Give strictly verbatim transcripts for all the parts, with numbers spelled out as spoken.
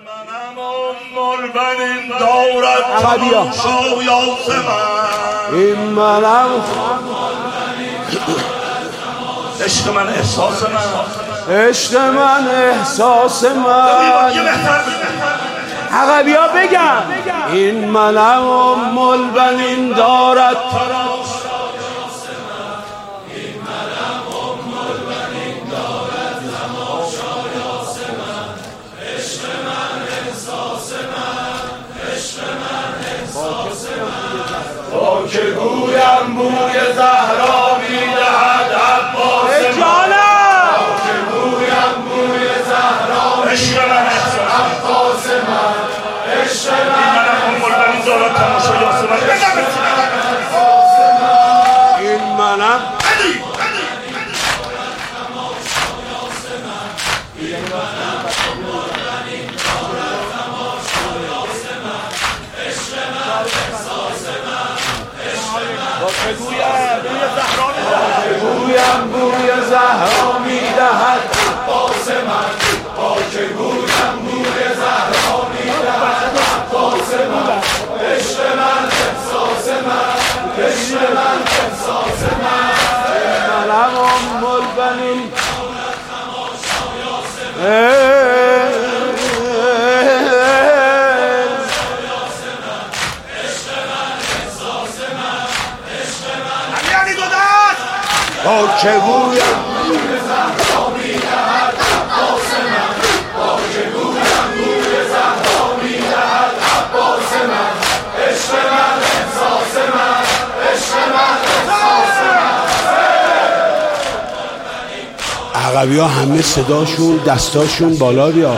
منم ام البنین دارد تماشای آسمان. این منم عشق من احساس من، عشق من احساس من. عقبی ها بگم این منم ام البنین دارد با که گویم بوی زهرا میدهد عباس جانم. با که گویم بوی زهرا عشق من عباس من، عشق من ام البنین دارد تماشای آسمان. این منم گویم بوی زهرا میدهد عباس من، با که گویم بوی زهرا میدهد عباس من. عشق من احساس من، عشق من احساس من. منم ام البنین با که گویم بوی زهرا میدهد عباس من، با که گویم بوی زهرا میدهد عباس من. عشق من احساس من، عشق من احساس من. عقبی ها همه صداشون دستاشون بالا بیا.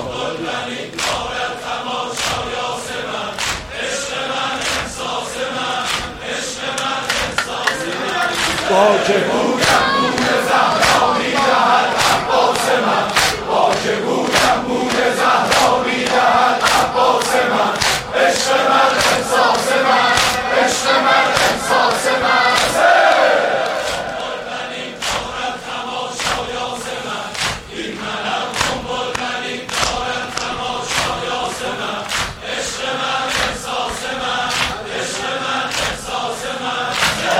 با که گویم بوی زهرا میدهد عباس من، با که گویم بوی زهرا میدهد عباس من. عشق من احساس من، عشق من احساس من. این منم ام البنین دارد تماشای آسمان. عشق من احساس من، عشق من احساس من.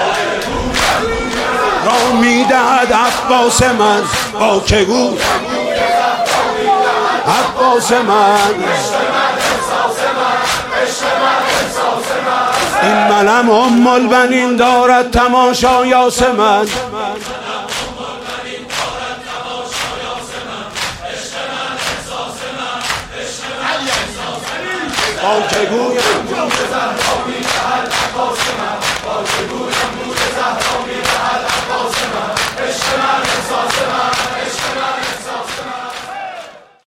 را میدهد عباس من، با که گویم عباس من. این منم ام البنین دارد تماشای آسمان. با که گویم